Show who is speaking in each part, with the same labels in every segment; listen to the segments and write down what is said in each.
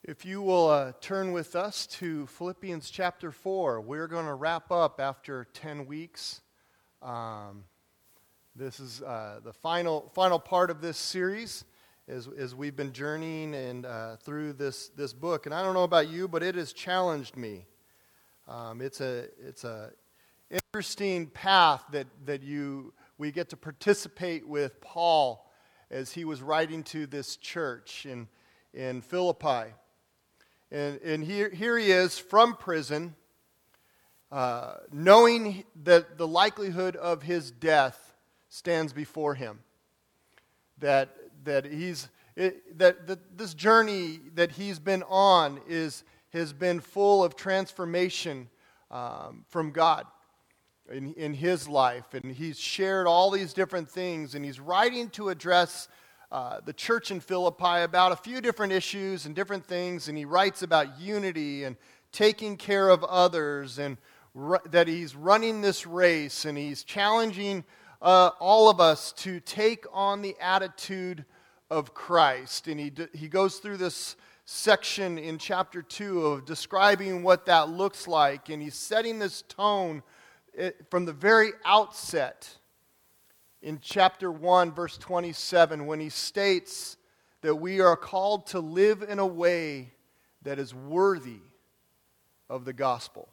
Speaker 1: If you will turn with us to Philippians chapter 4, we're going to wrap up after 10 weeks. This is the final part of this series as we've been journeying and through this book. And I don't know about you, but it has challenged me. It's a interesting path that we get to participate with Paul as he was writing to this church in Philippi. And here he is from prison, knowing that the likelihood of his death stands before him. That this journey that he's been on has been full of transformation from God in his life, and he's shared all these different things, and he's writing to address the church in Philippi about a few different issues and different things, and he writes about unity and taking care of others, and that he's running this race, and he's challenging all of us to take on the attitude of Christ. And he goes through this section in chapter 2 of describing what that looks like, and he's setting this tone from the very outset. In chapter 1, verse 27, when he states that we are called to live in a way that is worthy of the gospel.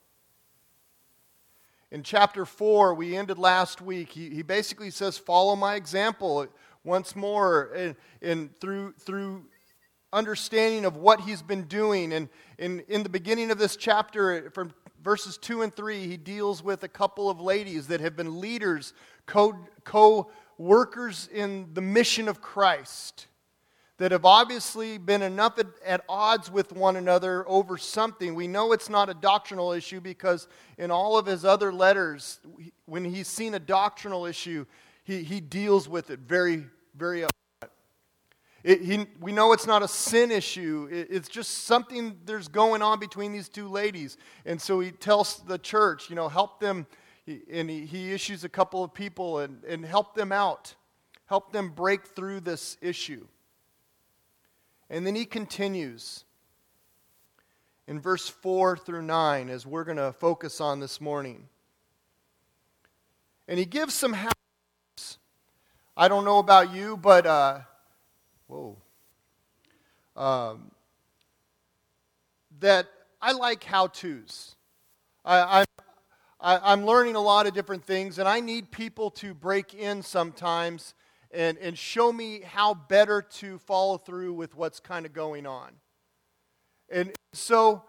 Speaker 1: In chapter 4, we ended last week, he basically says, follow my example once more, and through understanding of what he's been doing. And in the beginning of this chapter, from verses 2 and 3, he deals with a couple of ladies that have been leaders, co-workers in the mission of Christ, that have obviously been enough at odds with one another over something. We know it's not a doctrinal issue because in all of his other letters, when he's seen a doctrinal issue, he deals with it very, very upfront. We know it's not a sin issue. It's just something there's going on between these two ladies. And so he tells the church, help them. And he issues a couple of people and help them out. Help them break through this issue. And then he continues in verse 4 through 9, as we're going to focus on this morning. And he gives some how-tos. I don't know about you, but that I like how-tos. I'm learning a lot of different things, and I need people to break in sometimes and show me how better to follow through with what's kind of going on. And so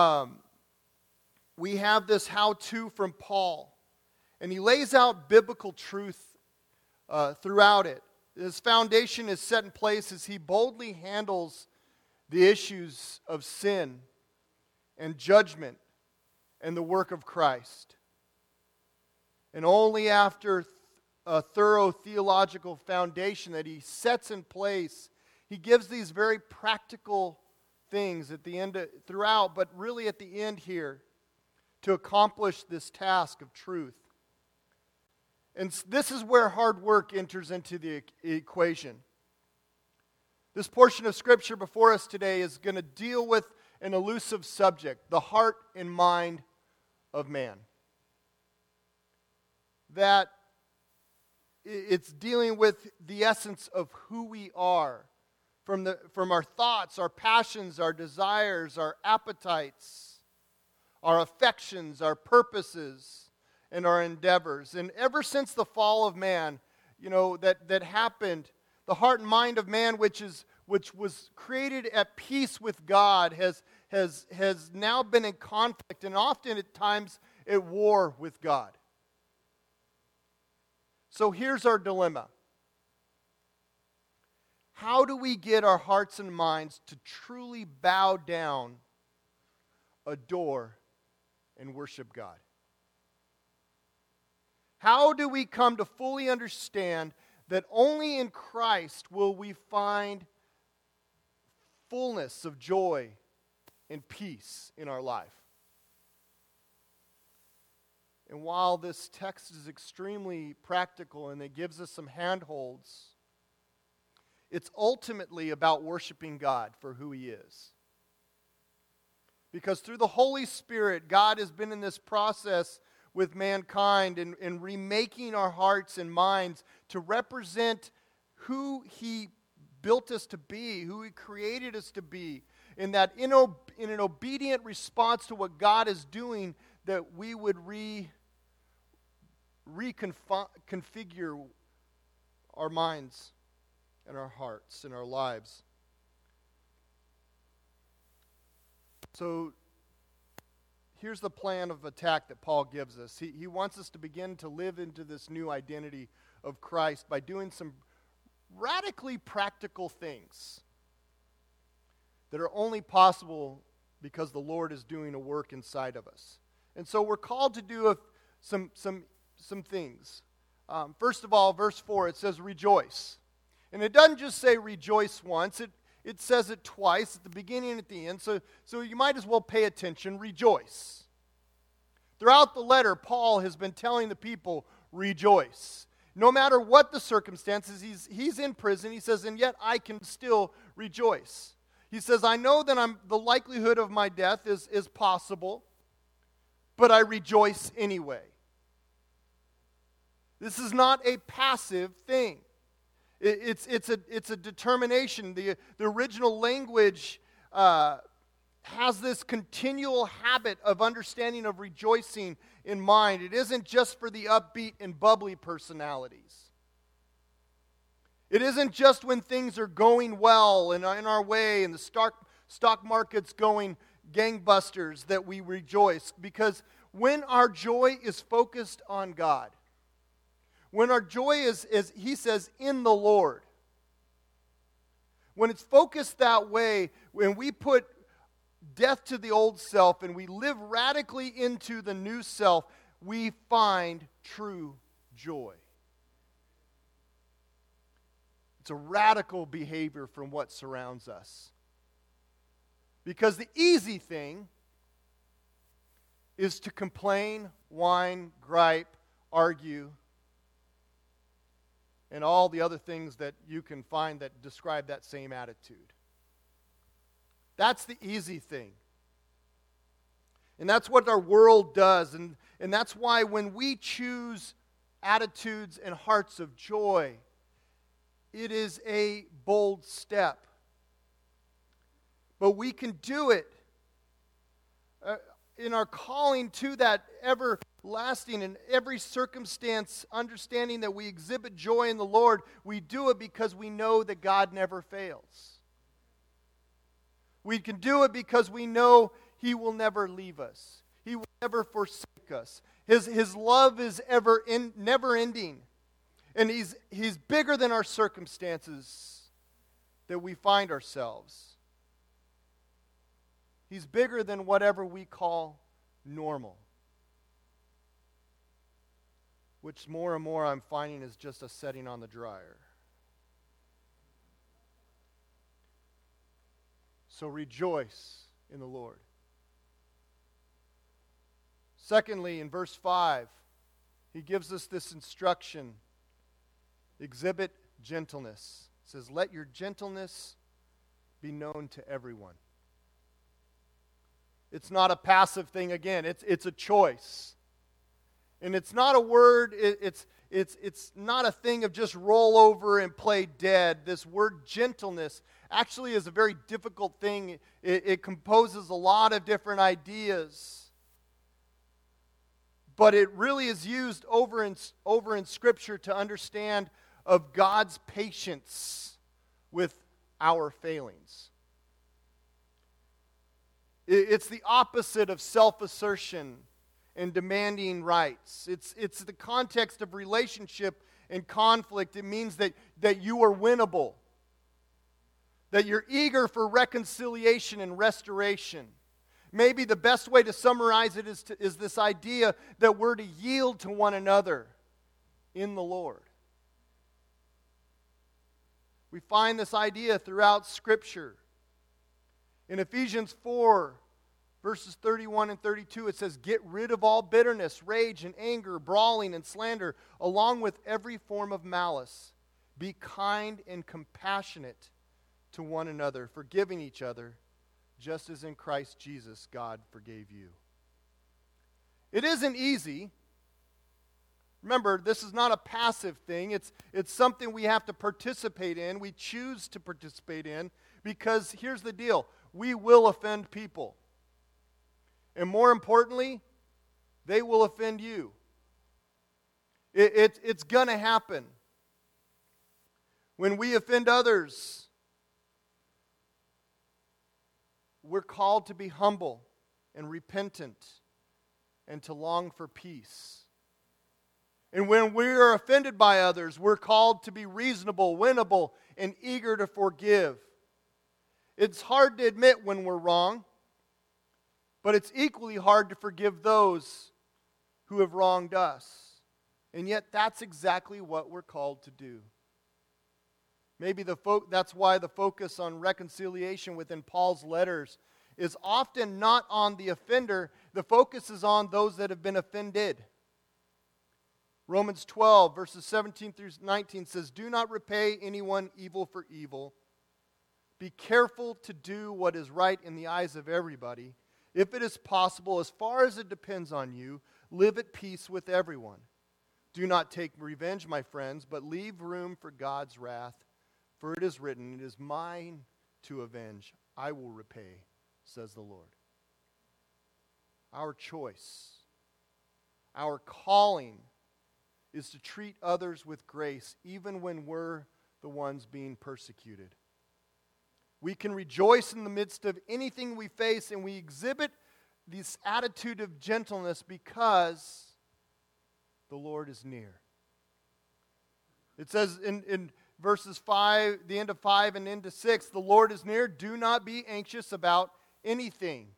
Speaker 1: we have this how-to from Paul, and he lays out biblical truth throughout it. His foundation is set in place as he boldly handles the issues of sin and judgment and the work of Christ. And only after a thorough theological foundation that he sets in place, he gives these very practical things at the end, throughout, but really at the end here, to accomplish this task of truth. And this is where hard work enters into the equation. This portion of Scripture before us today is going to deal with an elusive subject, the heart and mind of man. That it's dealing with the essence of who we are, from our thoughts, our passions, our desires, our appetites, our affections, our purposes, and our endeavors. And ever since the fall of man, that happened, the heart and mind of man, which was created at peace with God, has now been in conflict, and often at times at war with God. So here's our dilemma. How do we get our hearts and minds to truly bow down, adore, and worship God? How do we come to fully understand that only in Christ will we find fullness of joy and peace in our life? And while this text is extremely practical and it gives us some handholds, it's ultimately about worshiping God for who He is. Because through the Holy Spirit, God has been in this process with mankind and remaking our hearts and minds to represent who He built us to be, who He created us to be, and that in an obedient response to what God is doing, that we would reconfigure our minds and our hearts and our lives. So here's the plan of attack that Paul gives us. He wants us to begin to live into this new identity of Christ by doing some radically practical things that are only possible because the Lord is doing a work inside of us. And so we're called to do some things. First of all, verse 4, it says rejoice. And it doesn't just say rejoice once. It says it twice, at the beginning and at the end. So you might as well pay attention. Rejoice. Throughout the letter, Paul has been telling the people, rejoice. No matter what the circumstances, he's in prison. He says, and yet I can still rejoice. He says, I know that the likelihood of my death is possible, but I rejoice anyway. This is not a passive thing. It's a determination. The original language has this continual habit of understanding of rejoicing in mind. It isn't just for the upbeat and bubbly personalities. It isn't just when things are going well and in our way and the stock market's going gangbusters that we rejoice. Because when our joy is focused on God, when our joy is, he says, in the Lord, when it's focused that way, when we put death to the old self and we live radically into the new self, we find true joy. It's a radical behavior from what surrounds us. Because the easy thing is to complain, whine, gripe, argue, and all the other things that you can find that describe that same attitude. That's the easy thing. And that's what our world does. And that's why when we choose attitudes and hearts of joy, it is a bold step. But we can do it in our calling to that everlasting in every circumstance, understanding that we exhibit joy in the Lord. We do it because we know that God never fails. We can do it because we know He will never leave us. He will never forsake us. His love is never ending. And He's bigger than our circumstances that we find ourselves. He's bigger than whatever we call normal. Which more and more I'm finding is just a setting on the dryer. So rejoice in the Lord. Secondly, in verse 5, he gives us this instruction. Exhibit gentleness. It says, let your gentleness be known to everyone. It's not a passive thing again. It's a choice. And it's not a word, it's not a thing of just roll over and play dead. This word gentleness actually is a very difficult thing. It composes a lot of different ideas. But it really is used over in Scripture to understand of God's patience with our failings. It's the opposite of self-assertion and demanding rights. It's the context of relationship and conflict. It means that you are winnable, that you're eager for reconciliation and restoration. Maybe the best way to summarize it is this idea that we're to yield to one another in the Lord. We find this idea throughout Scripture. In Ephesians 4, verses 31 and 32, it says, get rid of all bitterness, rage, and anger, brawling, and slander, along with every form of malice. Be kind and compassionate to one another, forgiving each other, just as in Christ Jesus God forgave you. It isn't easy. Remember, this is not a passive thing. It's something we have to participate in. We choose to participate in because here's the deal. We will offend people. And more importantly, they will offend you. It's going to happen. When we offend others, we're called to be humble and repentant and to long for peace. And when we are offended by others, we're called to be reasonable, winnable, and eager to forgive. It's hard to admit when we're wrong, but it's equally hard to forgive those who have wronged us. And yet that's exactly what we're called to do. Maybe that's why the focus on reconciliation within Paul's letters is often not on the offender. The focus is on those that have been offended. Romans 12, verses 17 through 19 says, "Do not repay anyone evil for evil. Be careful to do what is right in the eyes of everybody. If it is possible, as far as it depends on you, live at peace with everyone. Do not take revenge, my friends, but leave room for God's wrath. For it is written, 'It is mine to avenge. I will repay,' says the Lord." Our choice, our calling, is to treat others with grace, even when we're the ones being persecuted. We can rejoice in the midst of anything we face, and we exhibit this attitude of gentleness because the Lord is near. It says in verses 5, the end of 5 and into 6, the Lord is near. Do not be anxious about anything.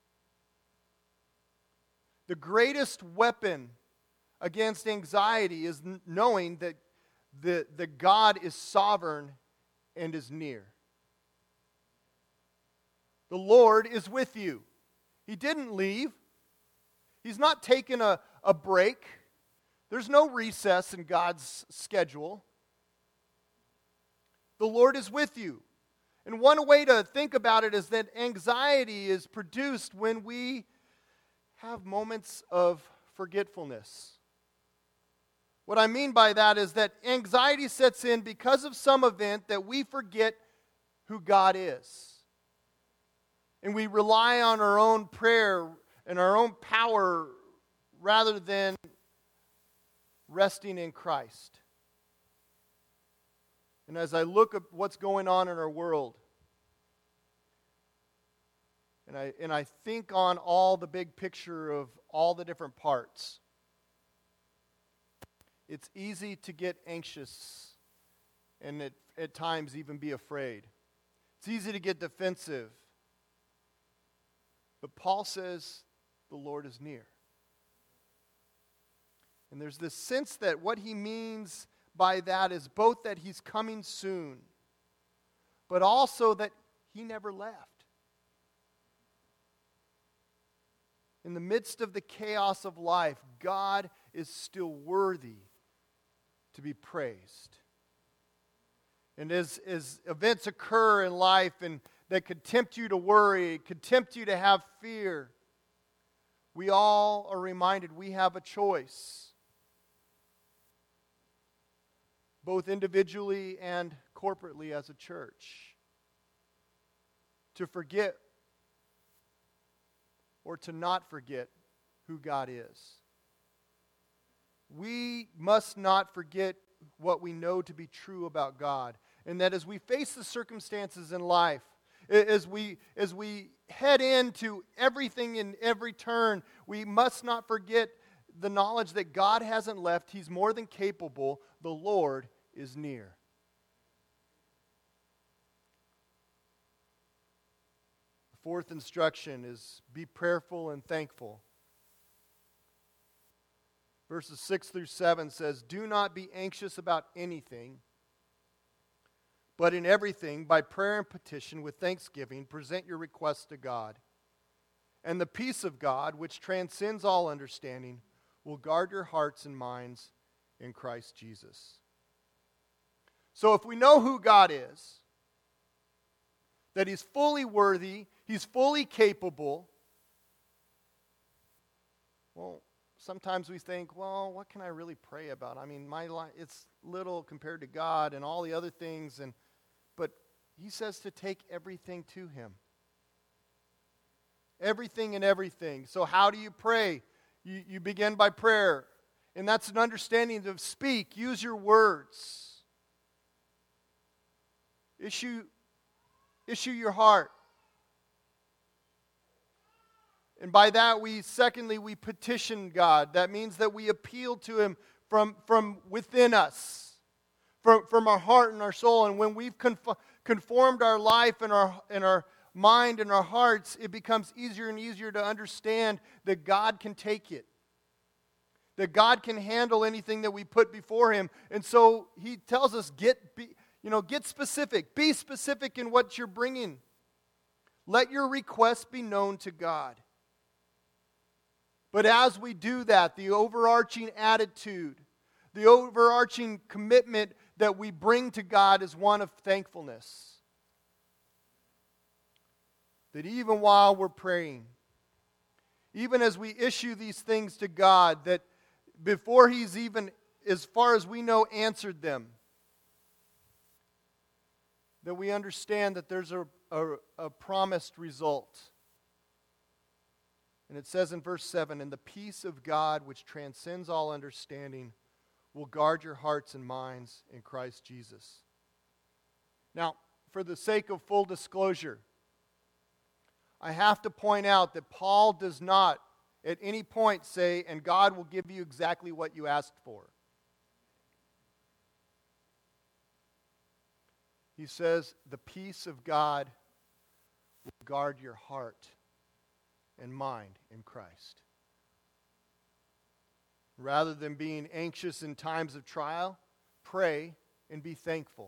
Speaker 1: The greatest weapon against anxiety is knowing that God is sovereign and is near. The Lord is with you. He didn't leave. He's not taking a break. There's no recess in God's schedule. The Lord is with you. And one way to think about it is that anxiety is produced when we have moments of forgetfulness. What I mean by that is that anxiety sets in because of some event that we forget who God is. And we rely on our own prayer and our own power rather than resting in Christ. And as I look at what's going on in our world, and I think on all the big picture of all the different parts, it's easy to get anxious and at times even be afraid. It's easy to get defensive. But Paul says the Lord is near. And there's this sense that what he means by that is both that he's coming soon, but also that he never left. In the midst of the chaos of life, God is still worthy to be praised. And as events occur in life and that could tempt you to worry, could tempt you to have fear, we all are reminded we have a choice, both individually and corporately as a church, to forget or to not forget who God is. We must not forget what we know to be true about God, and that as we face the circumstances in life, as we head into everything in every turn, we must not forget the knowledge that God hasn't left. He's more than capable. The Lord is near. The fourth instruction is be prayerful and thankful. Verses 6 through 7 says, "Do not be anxious about anything, but in everything, by prayer and petition, with thanksgiving, present your requests to God. And the peace of God, which transcends all understanding, will guard your hearts and minds in Christ Jesus." So if we know who God is, that He's fully worthy, He's fully capable. Well, sometimes we think, well, what can I really pray about? I mean, my life, it's little compared to God and all the other things, but He says to take everything to Him. Everything and everything. So how do you pray? You begin by prayer. And that's an understanding of speak. Use your words. Issue your heart. And by that, secondly, we petition God. That means that we appeal to Him from within us, from our heart and our soul. And when we've conformed our life and our mind and our hearts, it becomes easier and easier to understand that God can take it. That God can handle anything that we put before Him. And so He tells us, get specific. Be specific in what you're bringing. Let your requests be known to God. But as we do that, the overarching attitude, the overarching commitment that we bring to God is one of thankfulness. That even while we're praying, even as we issue these things to God, that before He's even, as far as we know, answered them, that we understand that there's a promised result. And it says in verse 7, "And the peace of God, which transcends all understanding, will guard your hearts and minds in Christ Jesus." Now, for the sake of full disclosure, I have to point out that Paul does not at any point say, "And God will give you exactly what you asked for." He says, "The peace of God will guard your heart and mind in Christ." Rather than being anxious in times of trial, pray and be thankful.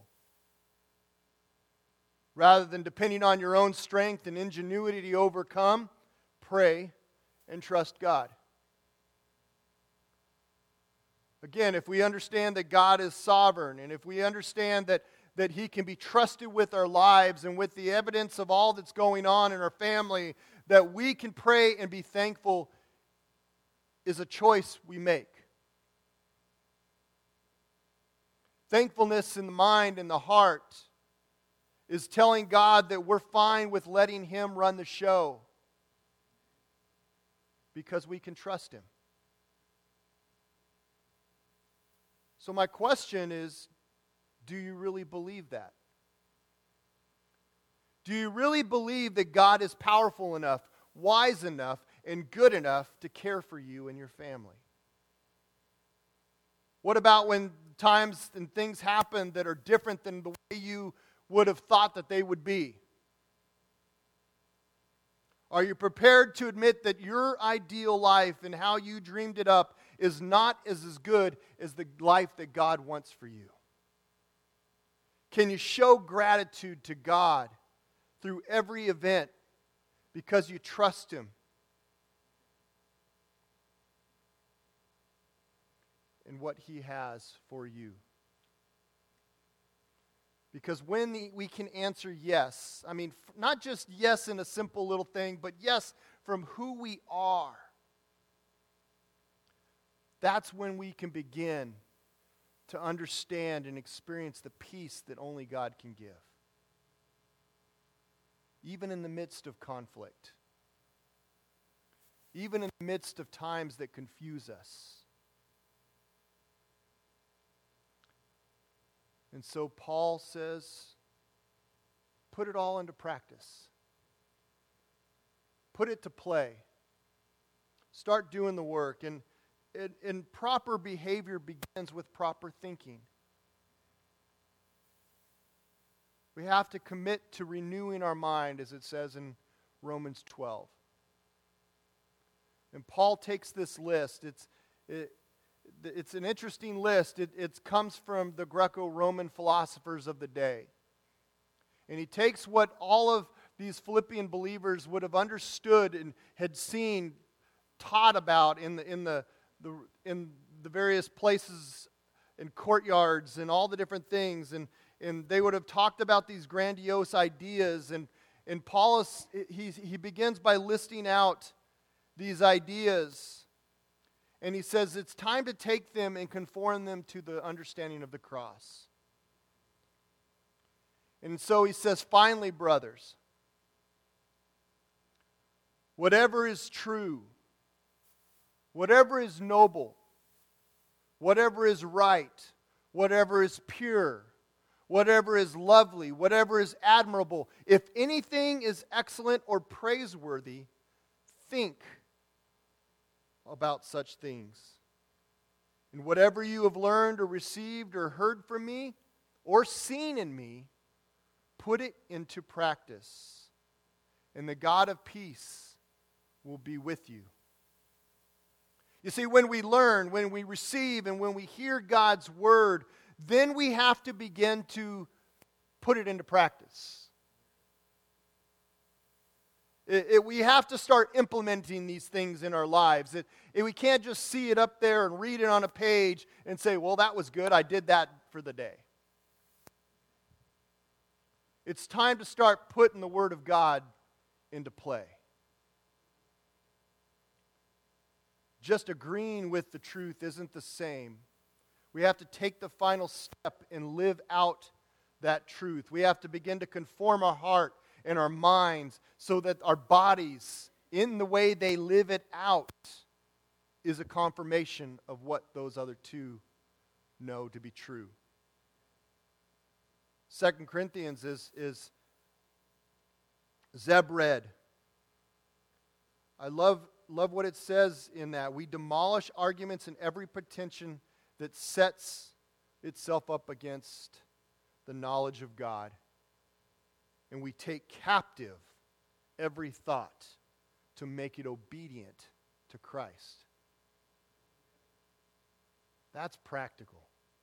Speaker 1: Rather than depending on your own strength and ingenuity to overcome, pray and trust God. Again, if we understand that God is sovereign, and if we understand that He can be trusted with our lives and with the evidence of all that's going on in our family, that we can pray and be thankful is a choice we make. Thankfulness in the mind and the heart is telling God that we're fine with letting Him run the show because we can trust Him. So my question is, do you really believe that? Do you really believe that God is powerful enough, wise enough, and good enough to care for you and your family? What about when times and things happen that are different than the way you would have thought that they would be? Are you prepared to admit that your ideal life and how you dreamed it up is not as good as the life that God wants for you? Can you show gratitude to God through every event because you trust Him? And what He has for you. Because when we can answer yes, I mean, not just yes in a simple little thing, but yes from who we are, that's when we can begin to understand and experience the peace that only God can give. Even in the midst of conflict. Even in the midst of times that confuse us. And so Paul says, put it all into practice. Put it to play. Start doing the work. And proper behavior begins with proper thinking. We have to commit to renewing our mind, as it says in Romans 12. And Paul takes this list. It's an interesting list. It comes from the Greco-Roman philosophers of the day. And he takes what all of these Philippian believers would have understood and had seen, taught about in the various places and courtyards and all the different things. And they would have talked about these grandiose ideas. And And Paul he begins by listing out these ideas. And he says it's time to take them and conform them to the understanding of the cross. And so he says, finally, brothers, whatever is true, whatever is noble, whatever is right, whatever is pure, whatever is lovely, whatever is admirable, if anything is excellent or praiseworthy, think about such things. And whatever you have learned or received or heard from me or seen in me, put it into practice. And the God of peace will be with you. You see, when we learn, when we receive, and when we hear God's word, then we have to begin to put it into practice. We have to start implementing these things in our lives. We can't just see it up there and read it on a page and say, well, that was good. I did that for the day. It's time to start putting the Word of God into play. Just agreeing with the truth isn't the same. We have to take the final step and live out that truth. We have to begin to conform our heart and our minds so that our bodies, in the way they live it out, is a confirmation of what those other two know to be true. 2 Corinthians is Zeb read. I love what it says in that. We demolish arguments and every pretension that sets itself up against the knowledge of God. And we take captive every thought to make it obedient to Christ. That's practical.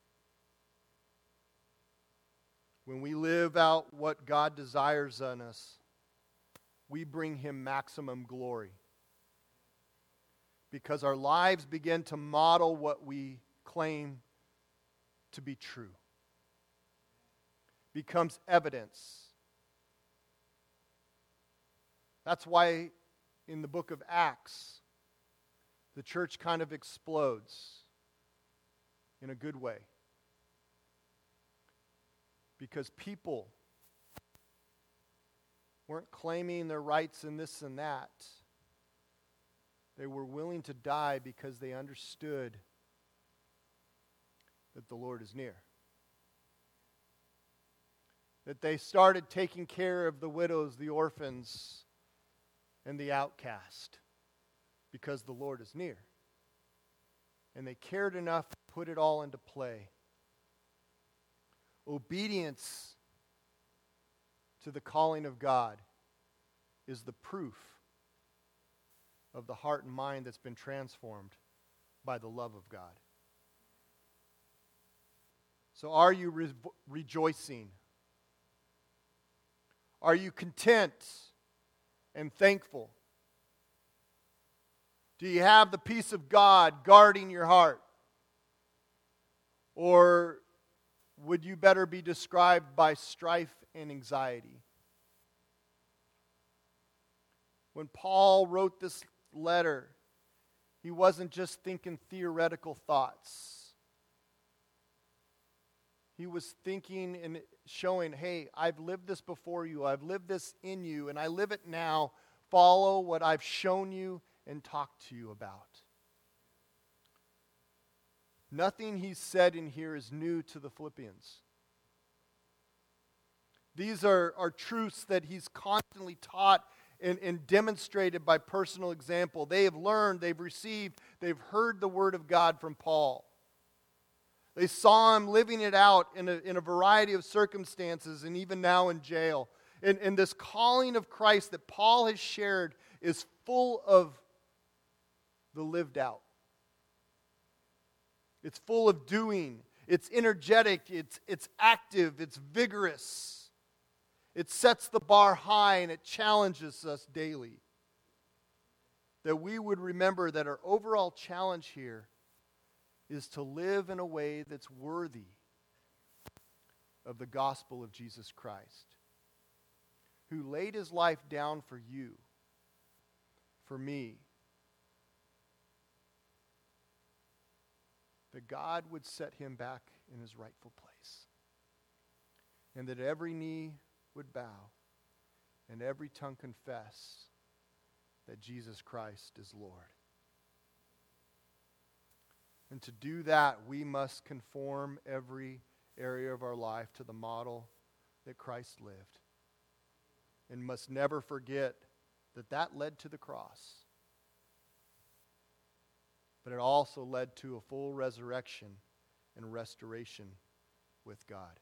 Speaker 1: When we live out what God desires in us, we bring Him maximum glory. Because our lives begin to model what we claim to be true. Becomes evidence. That's why in the book of Acts, the church kind of explodes in a good way. Because people weren't claiming their rights in this and that. They were willing to die because they understood that the Lord is near. That they started taking care of the widows, the orphans, and the outcast because the Lord is near. And they cared enough to put it all into play. Obedience to the calling of God is the proof of the heart and mind that's been transformed by the love of God. So are you rejoicing? Are you content and thankful? Do you have the peace of God guarding your heart? Or would you better be described by strife and anxiety? When Paul wrote this letter, he wasn't just thinking theoretical thoughts. He was thinking and showing, hey, I've lived this before you, I've lived this in you, and I live it now. Follow what I've shown you and talked to you about. Nothing he said in here is new to the Philippians. These are truths that he's constantly taught and demonstrated by personal example. They have learned, they've received, they've heard the word of God from Paul. They saw him living it out in a variety of circumstances and even now in jail. And this calling of Christ that Paul has shared is full of the lived out. It's full of doing. It's energetic. It's active. It's vigorous. It sets the bar high and it challenges us daily. That we would remember that our overall challenge here is to live in a way that's worthy of the gospel of Jesus Christ, who laid his life down for you, for me, that God would set him back in his rightful place, and that every knee would bow and every tongue confess that Jesus Christ is Lord. And to do that, we must conform every area of our life to the model that Christ lived, and must never forget that that led to the cross. But it also led to a full resurrection and restoration with God.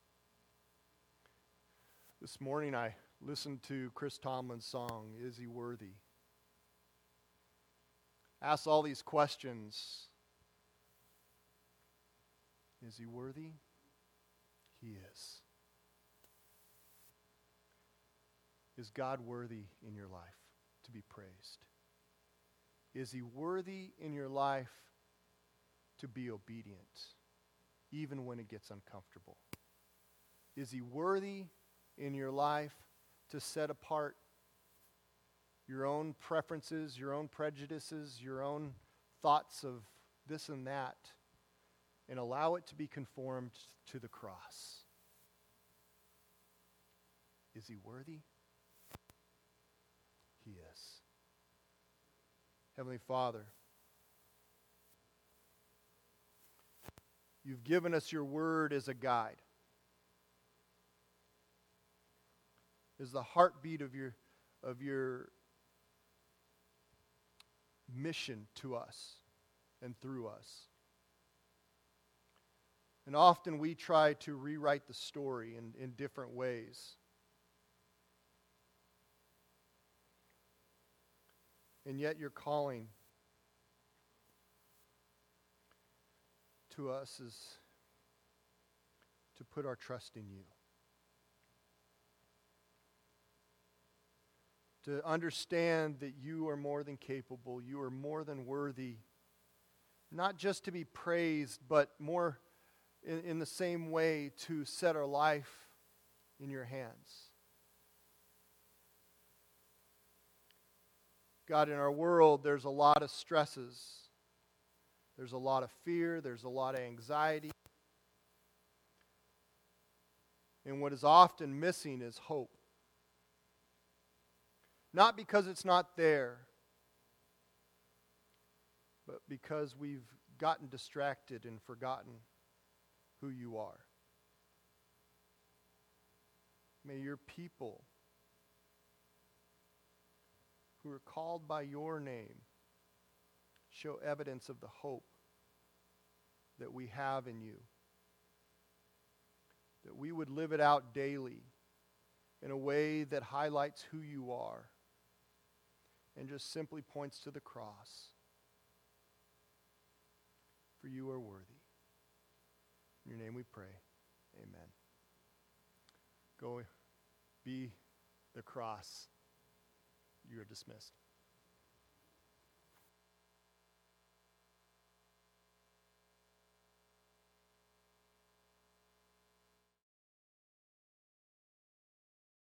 Speaker 1: This morning I listened to Chris Tomlin's song, Is He Worthy? Asked all these questions. Is he worthy? He is. Is God worthy in your life to be praised? Is he worthy in your life to be obedient, even when it gets uncomfortable? Is he worthy in your life to set apart your own preferences, your own prejudices, your own thoughts of this and that, and allow it to be conformed to the cross? Is he worthy? He is. Heavenly Father, you've given us your word as a guide, as the heartbeat of your mission to us and through us. And often we try to rewrite the story in different ways. And yet your calling to us is to put our trust in you. To understand that you are more than capable, you are more than worthy, not just to be praised, but more in the same way to set our life in your hands. God, in our world, there's a lot of stresses. There's a lot of fear. There's a lot of anxiety. And what is often missing is hope. Not because it's not there, but because we've gotten distracted and forgotten who you are. May your people who are called by your name show evidence of the hope that we have in you. That we would live it out daily in a way that highlights who you are and just simply points to the cross. For you are worthy. In your name we pray. Amen. Go be the cross. You are dismissed.